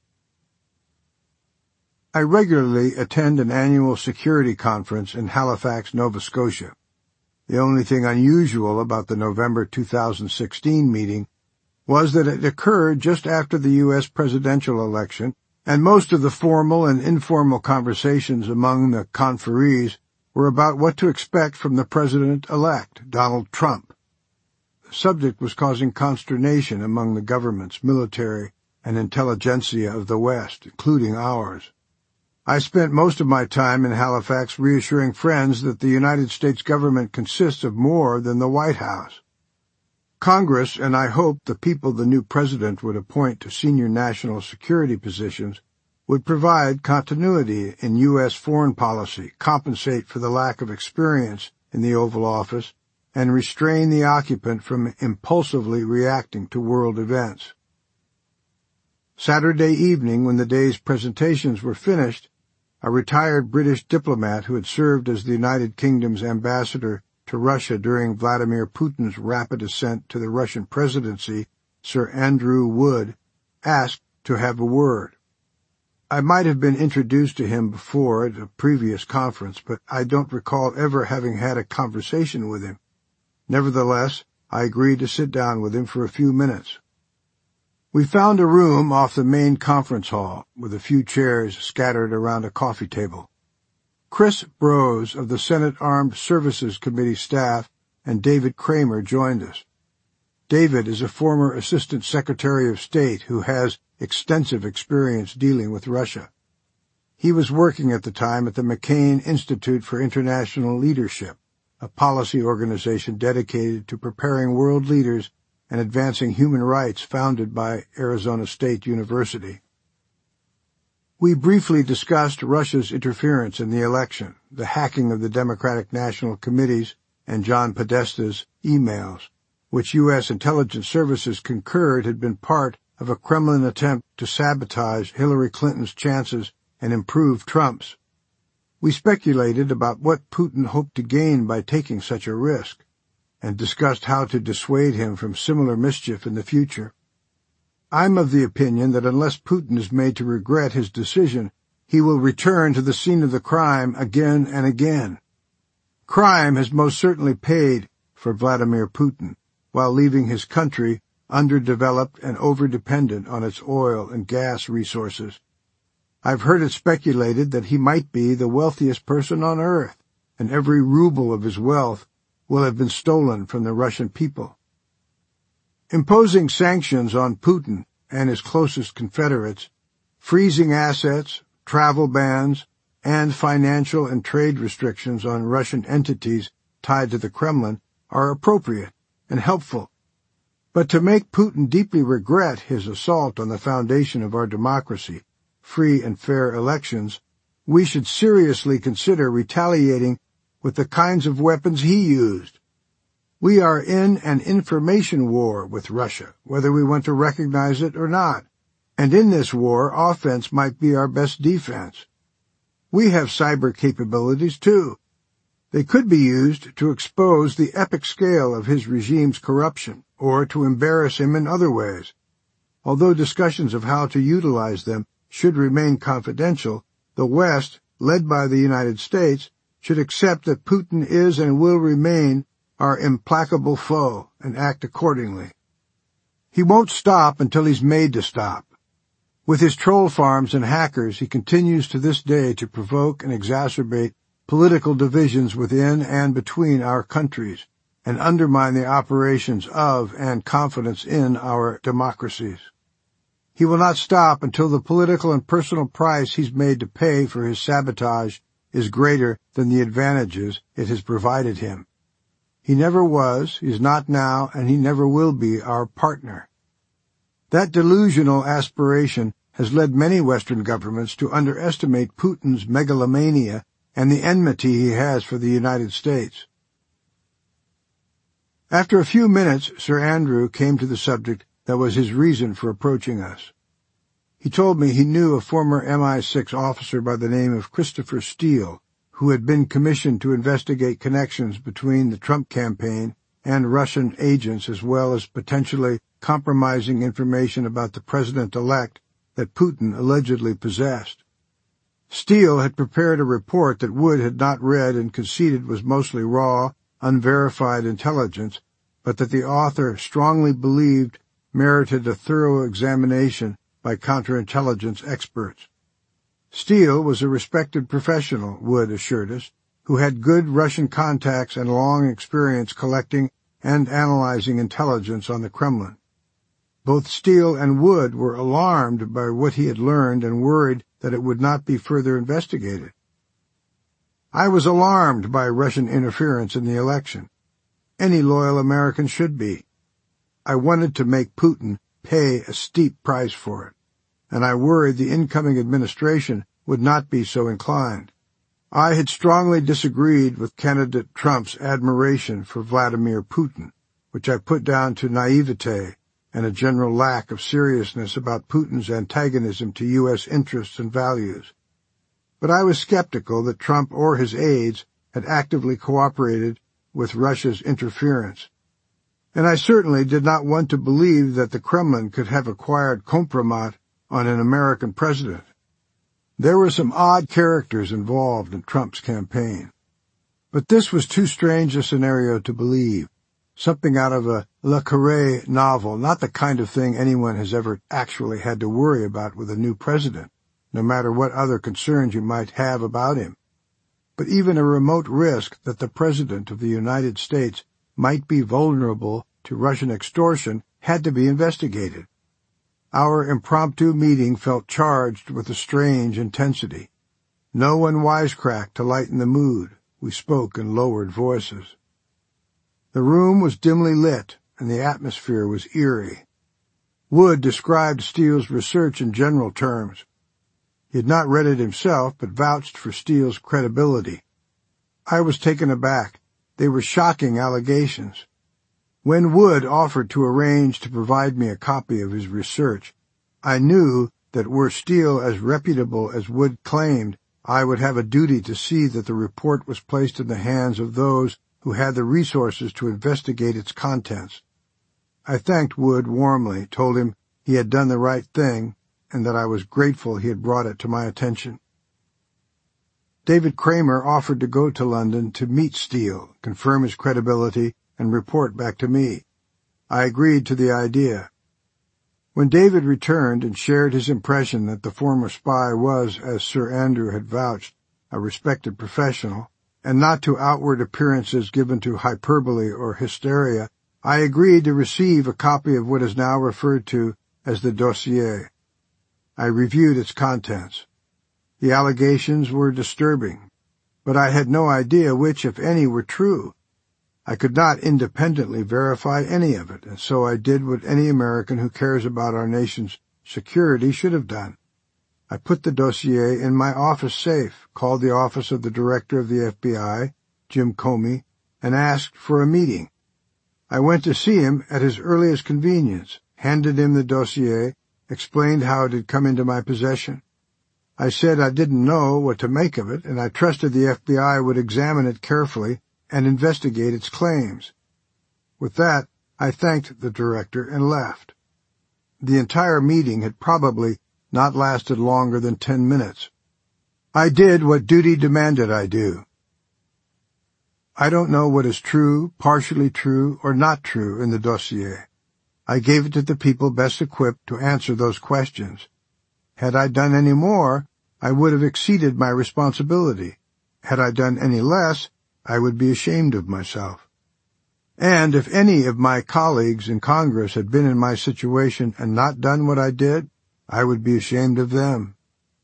I regularly attend an annual security conference in Halifax, Nova Scotia. The only thing unusual about the November 2016 meeting was that it occurred just after the U.S. presidential election, and most of the formal and informal conversations among the conferees were about what to expect from the president-elect, Donald Trump. The subject was causing consternation among the governments, military, and intelligentsia of the West, including ours. I spent most of my time in Halifax reassuring friends that the United States government consists of more than the White House. Congress, and I hoped the people the new president would appoint to senior national security positions, would provide continuity in U.S. foreign policy, compensate for the lack of experience in the Oval Office, and restrain the occupant from impulsively reacting to world events. Saturday evening, when the day's presentations were finished, a retired British diplomat who had served as the United Kingdom's ambassador to Russia during Vladimir Putin's rapid ascent to the Russian presidency, Sir Andrew Wood, asked to have a word. I might have been introduced to him before at a previous conference, but I don't recall ever having had a conversation with him. Nevertheless, I agreed to sit down with him for a few minutes. We found a room off the main conference hall, with a few chairs scattered around a coffee table. Chris Brose of the Senate Armed Services Committee staff and David Kramer joined us. David is a former Assistant Secretary of State who has extensive experience dealing with Russia. He was working at the time at the McCain Institute for International Leadership, a policy organization dedicated to preparing world leaders and advancing human rights founded by Arizona State University. We briefly discussed Russia's interference in the election, the hacking of the Democratic National Committees, and John Podesta's emails, which U.S. intelligence services concurred had been part of a Kremlin attempt to sabotage Hillary Clinton's chances and improve Trump's. We speculated about what Putin hoped to gain by taking such a risk, and discussed how to dissuade him from similar mischief in the future. I'm of the opinion that unless Putin is made to regret his decision, he will return to the scene of the crime again and again. Crime has most certainly paid for Vladimir Putin, while leaving his country underdeveloped and overdependent on its oil and gas resources. I've heard it speculated that he might be the wealthiest person on earth, and every ruble of his wealth will have been stolen from the Russian people. Imposing sanctions on Putin and his closest confederates, freezing assets, travel bans, and financial and trade restrictions on Russian entities tied to the Kremlin are appropriate and helpful. But to make Putin deeply regret his assault on the foundation of our democracy, free and fair elections, we should seriously consider retaliating with the kinds of weapons he used. We are in an information war with Russia, whether we want to recognize it or not, and in this war, offense might be our best defense. We have cyber capabilities, too. They could be used to expose the epic scale of his regime's corruption, or to embarrass him in other ways. Although discussions of how to utilize them should remain confidential, the West, led by the United States, should accept that Putin is and will remain our implacable foe and act accordingly. He won't stop until he's made to stop. With his troll farms and hackers, he continues to this day to provoke and exacerbate political divisions within and between our countries, and undermine the operations of and confidence in our democracies. He will not stop until the political and personal price he's made to pay for his sabotage is greater than the advantages it has provided him. He never was, is not now, and he never will be our partner. That delusional aspiration has led many Western governments to underestimate Putin's megalomania and the enmity he has for the United States. After a few minutes, Sir Andrew came to the subject that was his reason for approaching us. He told me he knew a former MI6 officer by the name of Christopher Steele, who had been commissioned to investigate connections between the Trump campaign and Russian agents, as well as potentially compromising information about the president-elect that Putin allegedly possessed. Steele had prepared a report that Wood had not read and conceded was mostly raw, unverified intelligence, but that the author strongly believed merited a thorough examination by counterintelligence experts. Steele was a respected professional, Wood assured us, who had good Russian contacts and long experience collecting and analyzing intelligence on the Kremlin. Both Steele and Wood were alarmed by what he had learned and worried that it would not be further investigated. I was alarmed by Russian interference in the election. Any loyal American should be. I wanted to make Putin pay a steep price for it, and I worried the incoming administration would not be so inclined. I had strongly disagreed with candidate Trump's admiration for Vladimir Putin, which I put down to naivete and a general lack of seriousness about Putin's antagonism to U.S. interests and values. but I was skeptical that Trump or his aides had actively cooperated with Russia's interference. And I certainly did not want to believe that the Kremlin could have acquired compromat on an American president. There were some odd characters involved in Trump's campaign. But this was too strange a scenario to believe. Something out of a Le Carré novel, not the kind of thing anyone has ever actually had to worry about with a new president, no matter what other concerns you might have about him. But even a remote risk that the President of the United States might be vulnerable to Russian extortion had to be investigated. Our impromptu meeting felt charged with a strange intensity. No one wisecracked to lighten the mood. We spoke in lowered voices. The room was dimly lit, and the atmosphere was eerie. Wood described Steele's research in general terms. He had not read it himself, but vouched for Steele's credibility. I was taken aback. They were shocking allegations. When Wood offered to arrange to provide me a copy of his research, I knew that were Steele as reputable as Wood claimed, I would have a duty to see that the report was placed in the hands of those who had the resources to investigate its contents. I thanked Wood warmly, told him he had done the right thing, and that I was grateful he had brought it to my attention. David Kramer offered to go to London to meet Steele, confirm his credibility, and report back to me. I agreed to the idea. When David returned and shared his impression that the former spy was, as Sir Andrew had vouched, a respected professional, and not to outward appearances given to hyperbole or hysteria, I agreed to receive a copy of what is now referred to as the dossier. I reviewed its contents. The allegations were disturbing, but I had no idea which, if any, were true. I could not independently verify any of it, and so I did what any American who cares about our nation's security should have done. I put the dossier in my office safe, called the office of the director of the FBI, Jim Comey, and asked for a meeting. I went to see him at his earliest convenience, handed him the dossier, explained how it had come into my possession. I said I didn't know what to make of it, and I trusted the FBI would examine it carefully and investigate its claims. With that, I thanked the director and left. The entire meeting had probably not lasted longer than 10 minutes. I did what duty demanded I do. I don't know what is true, partially true, or not true in the dossier. I gave it to the people best equipped to answer those questions. Had I done any more, I would have exceeded my responsibility. Had I done any less, I would be ashamed of myself. And if any of my colleagues in Congress had been in my situation and not done what I did, I would be ashamed of them.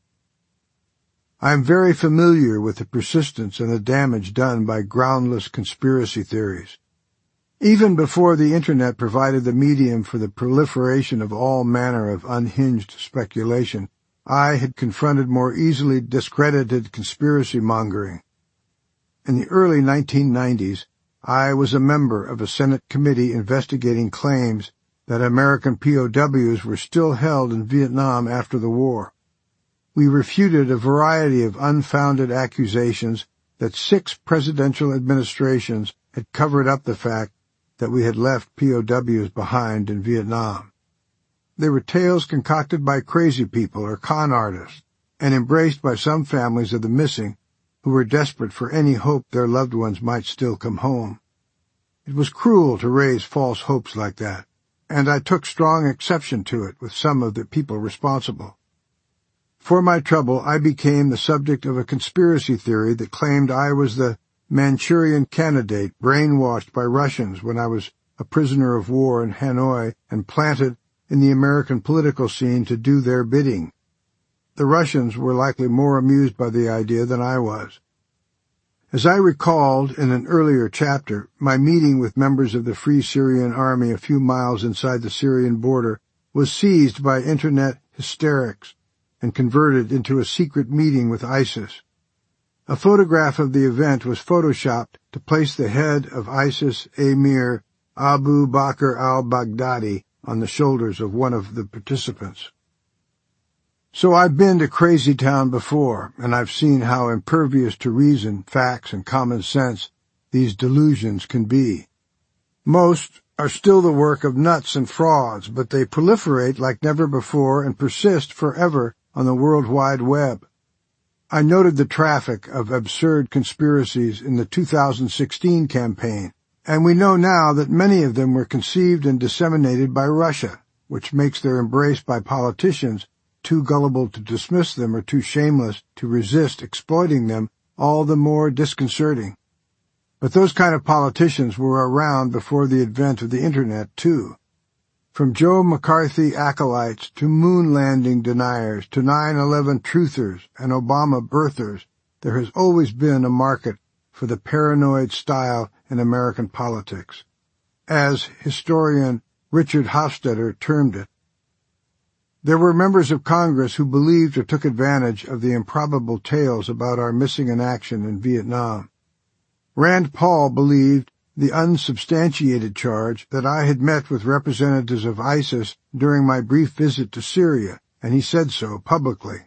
I am very familiar with the persistence and the damage done by groundless conspiracy theories. Even before the Internet provided the medium for the proliferation of all manner of unhinged speculation, I had confronted more easily discredited conspiracy mongering. In the early 1990s, I was a member of a Senate committee investigating claims that American POWs were still held in Vietnam after the war. We refuted a variety of unfounded accusations that 6 presidential administrations had covered up the fact that we had left POWs behind in Vietnam. They were tales concocted by crazy people or con artists, and embraced by some families of the missing who were desperate for any hope their loved ones might still come home. It was cruel to raise false hopes like that, and I took strong exception to it with some of the people responsible. For my trouble, I became the subject of a conspiracy theory that claimed I was the Manchurian candidate brainwashed by Russians when I was a prisoner of war in Hanoi and planted in the American political scene to do their bidding. The Russians were likely more amused by the idea than I was. As I recalled in an earlier chapter, my meeting with members of the Free Syrian Army a few miles inside the Syrian border was seized by Internet hysterics and converted into a secret meeting with ISIS. A photograph of the event was photoshopped to place the head of ISIS Emir Abu Bakr al-Baghdadi on the shoulders of one of the participants. So I've been to Crazy Town before, and I've seen how impervious to reason, facts, and common sense these delusions can be. Most are still the work of nuts and frauds, but they proliferate like never before and persist forever on the World Wide Web. I noted the traffic of absurd conspiracies in the 2016 campaign, and we know now that many of them were conceived and disseminated by Russia, which makes their embrace by politicians too gullible to dismiss them or too shameless to resist exploiting them all the more disconcerting. But those kind of politicians were around before the advent of the Internet, too. From Joe McCarthy acolytes to moon landing deniers to 9/11 truthers and Obama birthers, there has always been a market for the paranoid style in American politics, as historian Richard Hofstadter termed it. There were members of Congress who believed or took advantage of the improbable tales about our missing in action in Vietnam. Rand Paul believed the unsubstantiated charge that I had met with representatives of ISIS during my brief visit to Syria, and he said so publicly.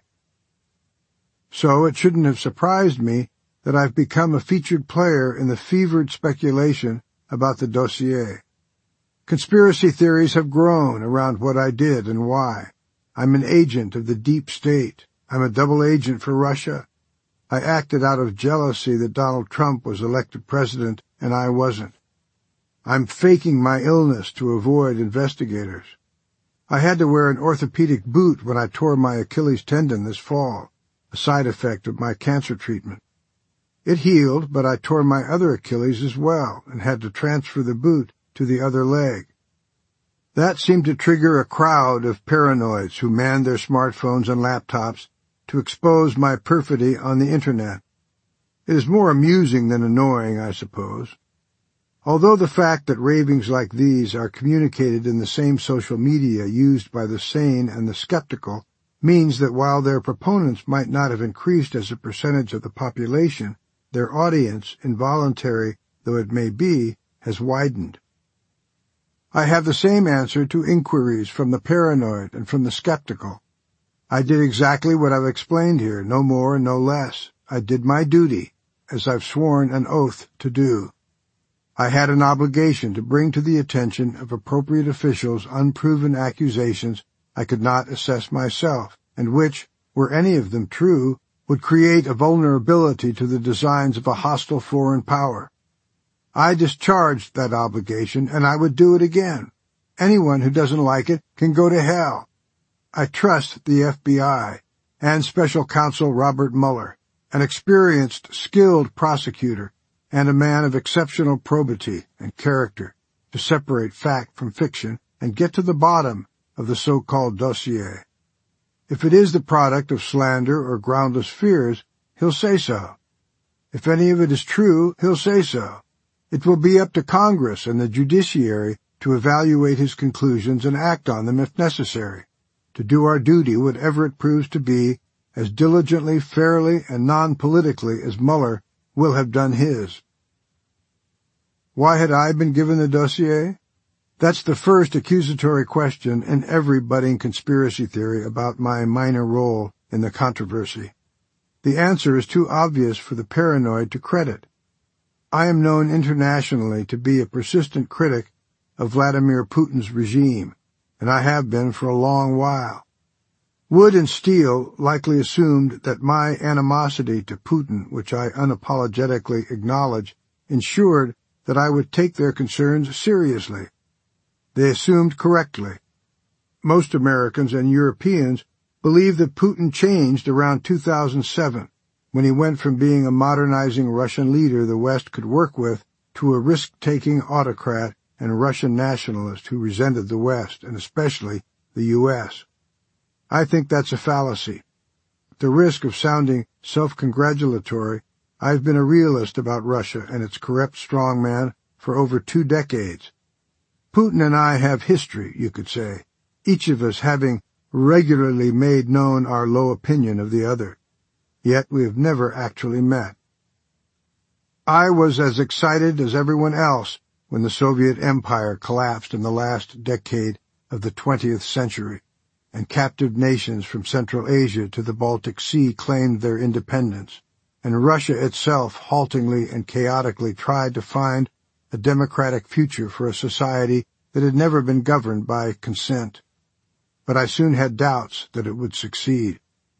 So it shouldn't have surprised me that I've become a featured player in the fevered speculation about the dossier. Conspiracy theories have grown around what I did and why. I'm an agent of the deep state. I'm a double agent for Russia. I acted out of jealousy that Donald Trump was elected president and I wasn't. I'm faking my illness to avoid investigators. I had to wear an orthopedic boot when I tore my Achilles tendon this fall, a side effect of my cancer treatment. It healed, but I tore my other Achilles as well and had to transfer the boot to the other leg. That seemed to trigger a crowd of paranoids who manned their smartphones and laptops to expose my perfidy on the Internet. It is more amusing than annoying, I suppose. Although the fact that ravings like these are communicated in the same social media used by the sane and the skeptical means that while their proponents might not have increased as a percentage of the population, their audience, involuntary though it may be, has widened. I have the same answer to inquiries from the paranoid and from the skeptical. I did exactly what I've explained here, no more, no less. I did my duty, as I've sworn an oath to do. I had an obligation to bring to the attention of appropriate officials unproven accusations I could not assess myself, and which, were any of them true, would create a vulnerability to the designs of a hostile foreign power. I discharged that obligation, and I would do it again. Anyone who doesn't like it can go to hell. I trust the FBI and Special Counsel Robert Mueller, an experienced, skilled prosecutor and a man of exceptional probity and character, to separate fact from fiction and get to the bottom of the so-called dossier. If it is the product of slander or groundless fears, he'll say so. If any of it is true, he'll say so. It will be up to Congress and the judiciary to evaluate his conclusions and act on them if necessary, to do our duty, whatever it proves to be, as diligently, fairly, and non-politically as Mueller will have done his. Why had I been given the dossier? That's the first accusatory question in every budding conspiracy theory about my minor role in the controversy. The answer is too obvious for the paranoid to credit. I am known internationally to be a persistent critic of Vladimir Putin's regime, and I have been for a long while. Wood and Steele likely assumed that my animosity to Putin, which I unapologetically acknowledge, ensured that I would take their concerns seriously. They assumed correctly. Most Americans and Europeans believe that Putin changed around 2007, when he went from being a modernizing Russian leader the West could work with to a risk-taking autocrat and Russian nationalist who resented the West, and especially the U.S. I think that's a fallacy. At the risk of sounding self-congratulatory, I've been a realist about Russia and its corrupt strongman for over 2 decades. Putin and I have history, you could say, each of us having regularly made known our low opinion of the other. Yet we have never actually met. I was as excited as everyone else when the Soviet Empire collapsed in the last decade of the 20th century. and captive nations from Central Asia to the Baltic Sea claimed their independence, and Russia itself haltingly and chaotically tried to find a democratic future for a society that had never been governed by consent. But I soon had doubts that it would succeed.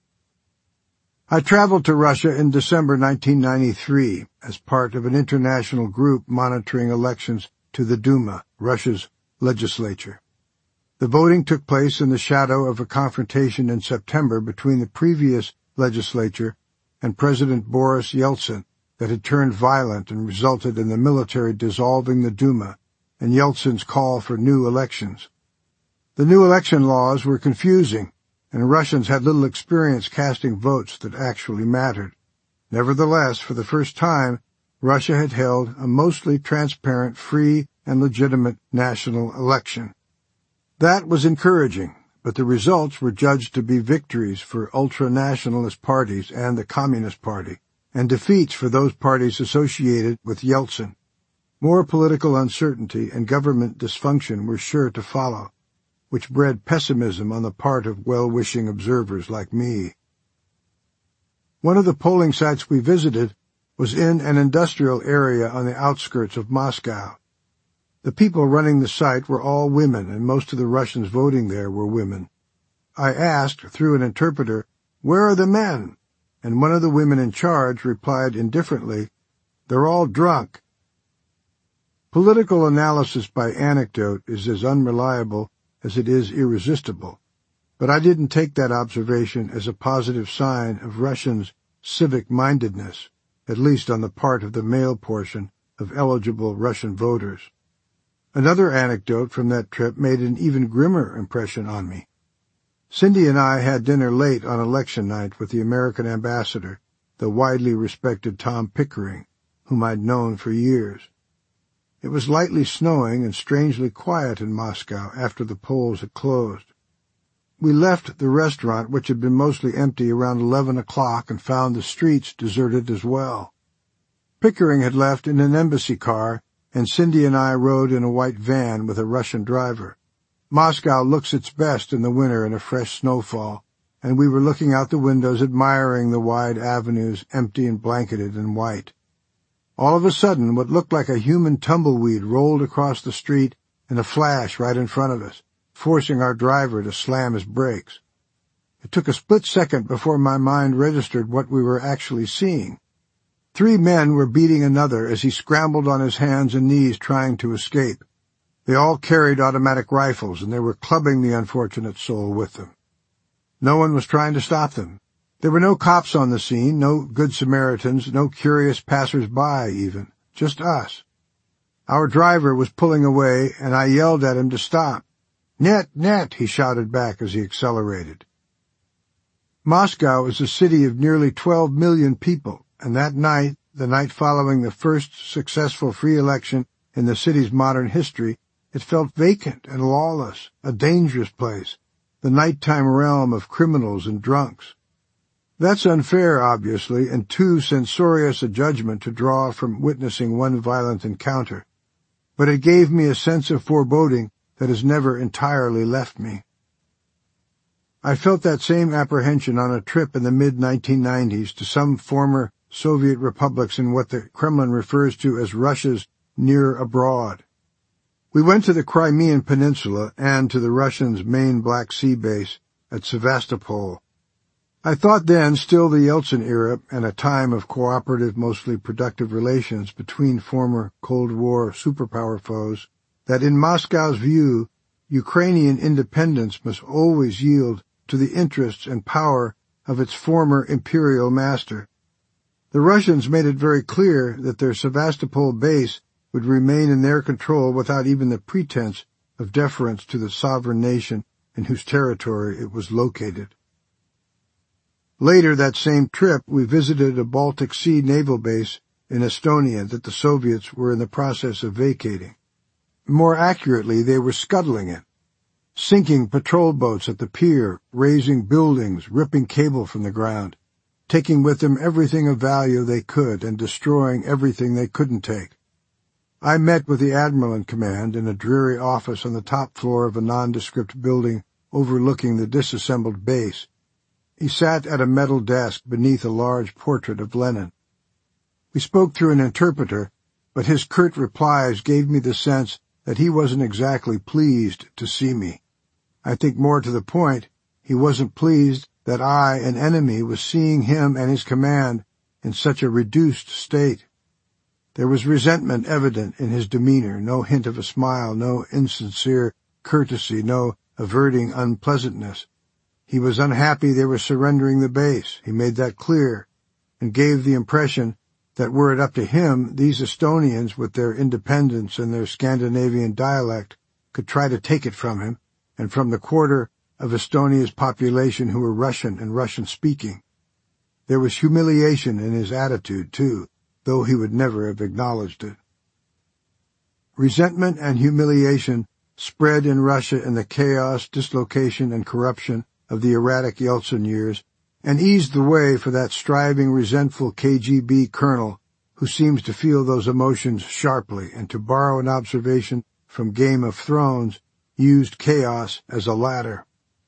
I traveled to Russia in December 1993 as part of an international group monitoring elections to the Duma, Russia's legislature. The voting took place in the shadow of a confrontation in September between the previous legislature and President Boris Yeltsin that had turned violent and resulted in the military dissolving the Duma and Yeltsin's call for new elections. The new election laws were confusing, and Russians had little experience casting votes that actually mattered. Nevertheless, for the first time, Russia had held a mostly transparent, free, and legitimate national election. That was encouraging, but the results were judged to be victories for ultra-nationalist parties and the Communist Party, and defeats for those parties associated with Yeltsin. More political uncertainty and government dysfunction were sure to follow, which bred pessimism on the part of well-wishing observers like me. One of the polling sites we visited was in an industrial area on the outskirts of Moscow. The people running the site were all women, and most of the Russians voting there were women. I asked, through an interpreter, "Where are the men?" And one of the women in charge replied indifferently, "They're all drunk." Political analysis by anecdote is as unreliable as it is irresistible, but I didn't take that observation as a positive sign of Russians' civic-mindedness, at least on the part of the male portion of eligible Russian voters. Another anecdote from that trip made an even grimmer impression on me. Cindy and I had dinner late on election night with the American ambassador, the widely respected Tom Pickering, whom I'd known for years. It was lightly snowing and strangely quiet in Moscow after the polls had closed. We left the restaurant, which had been mostly empty, around 11 o'clock and found the streets deserted as well. Pickering had left in an embassy car, and Cindy and I rode in a white van with a Russian driver. Moscow looks its best in the winter in a fresh snowfall, and we were looking out the windows admiring the wide avenues empty and blanketed in white. All of a sudden, what looked like a human tumbleweed rolled across the street in a flash right in front of us, forcing our driver to slam his brakes. It took a split second before my mind registered what we were actually seeing. 3 men were beating another as he scrambled on his hands and knees trying to escape. They all carried automatic rifles, and they were clubbing the unfortunate soul with them. No one was trying to stop them. There were no cops on the scene, no good Samaritans, no curious passers-by even, just us. Our driver was pulling away, and I yelled at him to stop. "Net, net," he shouted back as he accelerated. Moscow is a city of nearly 12 million people, and that night, the night following the first successful free election in the city's modern history, it felt vacant and lawless, a dangerous place, the nighttime realm of criminals and drunks. That's unfair, obviously, and too censorious a judgment to draw from witnessing one violent encounter, but it gave me a sense of foreboding that has never entirely left me. I felt that same apprehension on a trip in the mid-1990s to some former Soviet republics in what the Kremlin refers to as Russia's near abroad. We went to the Crimean Peninsula and to the Russians' main Black Sea base at Sevastopol. I thought then, still the Yeltsin era and a time of cooperative, mostly productive relations between former Cold War superpower foes, that in Moscow's view, Ukrainian independence must always yield to the interests and power of its former imperial master. The Russians made it very clear that their Sevastopol base would remain in their control without even the pretense of deference to the sovereign nation in whose territory it was located. Later that same trip, we visited a Baltic Sea naval base in Estonia that the Soviets were in the process of vacating. More accurately, they were scuttling it, sinking patrol boats at the pier, razing buildings, ripping cable from the ground, taking with them everything of value they could and destroying everything they couldn't take. I met with the admiral in command in a dreary office on the top floor of a nondescript building overlooking the disassembled base. He sat at a metal desk beneath a large portrait of Lenin. We spoke through an interpreter, but his curt replies gave me the sense that he wasn't exactly pleased to see me. I think more to the point, he wasn't pleased that I, an enemy, was seeing him and his command in such a reduced state. There was resentment evident in his demeanor, no hint of a smile, no insincere courtesy, no averting unpleasantness. He was unhappy they were surrendering the base. He made that clear, and gave the impression that were it up to him, these Estonians, with their independence and their Scandinavian dialect, could try to take it from him, and from the quarter of Estonia's population who were Russian and Russian-speaking. There was humiliation in his attitude, too, though he would never have acknowledged it. Resentment and humiliation spread in Russia in the chaos, dislocation, and corruption of the erratic Yeltsin years, and eased the way for that striving, resentful KGB colonel who seems to feel those emotions sharply and, to borrow an observation from Game of Thrones, used chaos as a ladder.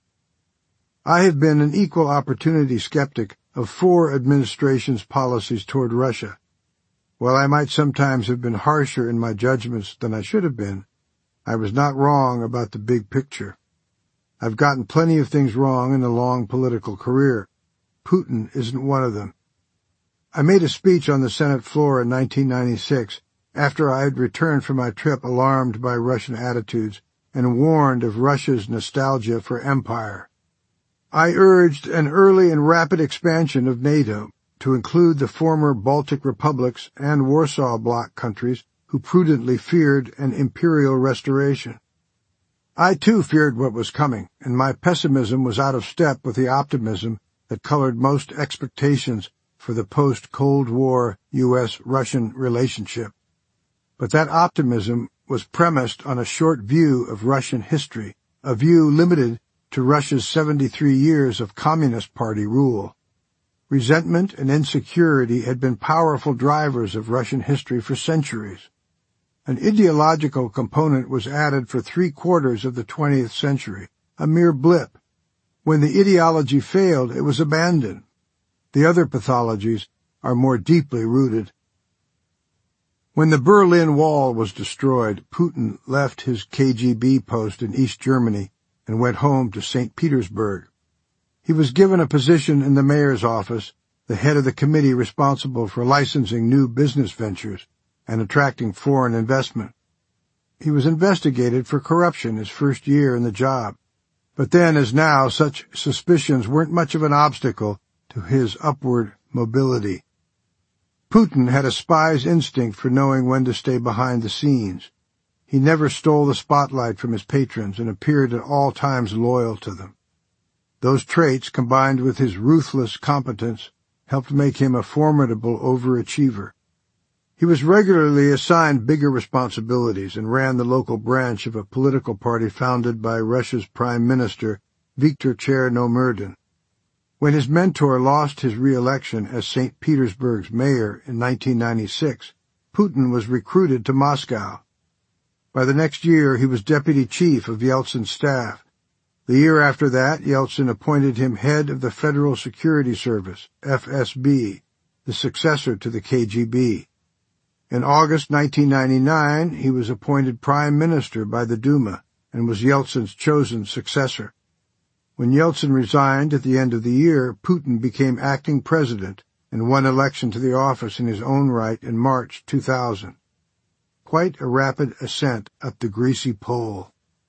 I have been an equal opportunity skeptic of 4 administrations' policies toward Russia. While I might sometimes have been harsher in my judgments than I should have been, I was not wrong about the big picture. I've gotten plenty of things wrong in a long political career. Putin isn't one of them. I made a speech on the Senate floor in 1996 after I had returned from my trip alarmed by Russian attitudes and warned of Russia's nostalgia for empire. I urged an early and rapid expansion of NATO to include the former Baltic republics and Warsaw Bloc countries who prudently feared an imperial restoration. I too feared what was coming, and my pessimism was out of step with the optimism that colored most expectations for the post-Cold War U.S.-Russian relationship. But that optimism was premised on a short view of Russian history, a view limited to Russia's 73 years of Communist Party rule. Resentment and insecurity had been powerful drivers of Russian history for centuries. An ideological component was added for 3/4 of the 20th century, a mere blip. When the ideology failed, it was abandoned. The other pathologies are more deeply rooted. When the Berlin Wall was destroyed, Putin left his KGB post in East Germany and went home to St. Petersburg. He was given a position in the mayor's office, the head of the committee responsible for licensing new business ventures and attracting foreign investment. He was investigated for corruption his first year in the job. But then, as now, such suspicions weren't much of an obstacle to his upward mobility. Putin had a spy's instinct for knowing when to stay behind the scenes. He never stole the spotlight from his patrons and appeared at all times loyal to them. Those traits, combined with his ruthless competence, helped make him a formidable overachiever. He was regularly assigned bigger responsibilities and ran the local branch of a political party founded by Russia's Prime Minister, Viktor Chernomyrdin. When his mentor lost his re-election as St. Petersburg's mayor in 1996, Putin was recruited to Moscow. By the next year, he was deputy chief of Yeltsin's staff. The year after that, Yeltsin appointed him head of the Federal Security Service, FSB, the successor to the KGB. In August 1999, he was appointed prime minister by the Duma and was Yeltsin's chosen successor. When Yeltsin resigned at the end of the year, Putin became acting president and won election to the office in his own right in March 2000. Quite a rapid ascent up the greasy pole.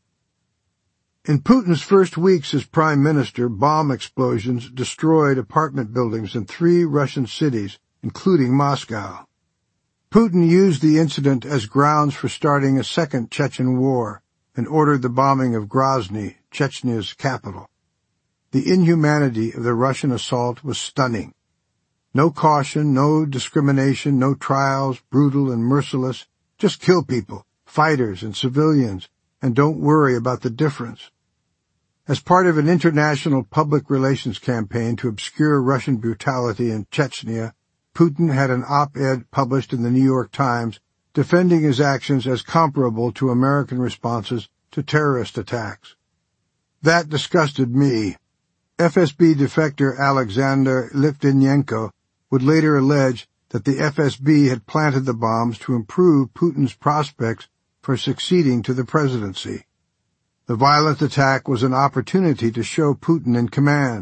In Putin's first weeks as prime minister, bomb explosions destroyed apartment buildings in 3 Russian cities, including Moscow. Putin used the incident as grounds for starting a second Chechen war and ordered the bombing of Grozny, Chechnya's capital. The inhumanity of the Russian assault was stunning. No caution, no discrimination, no trials, brutal and merciless. Just kill people, fighters and civilians, and don't worry about the difference. As part of an international public relations campaign to obscure Russian brutality in Chechnya, Putin had an op-ed published in the New York Times defending his actions as comparable to American responses to terrorist attacks. That disgusted me. FSB defector Alexander Litvinenko would later allege that the FSB had planted the bombs to improve Putin's prospects for succeeding to the presidency. The violent attack was an opportunity to show Putin in command.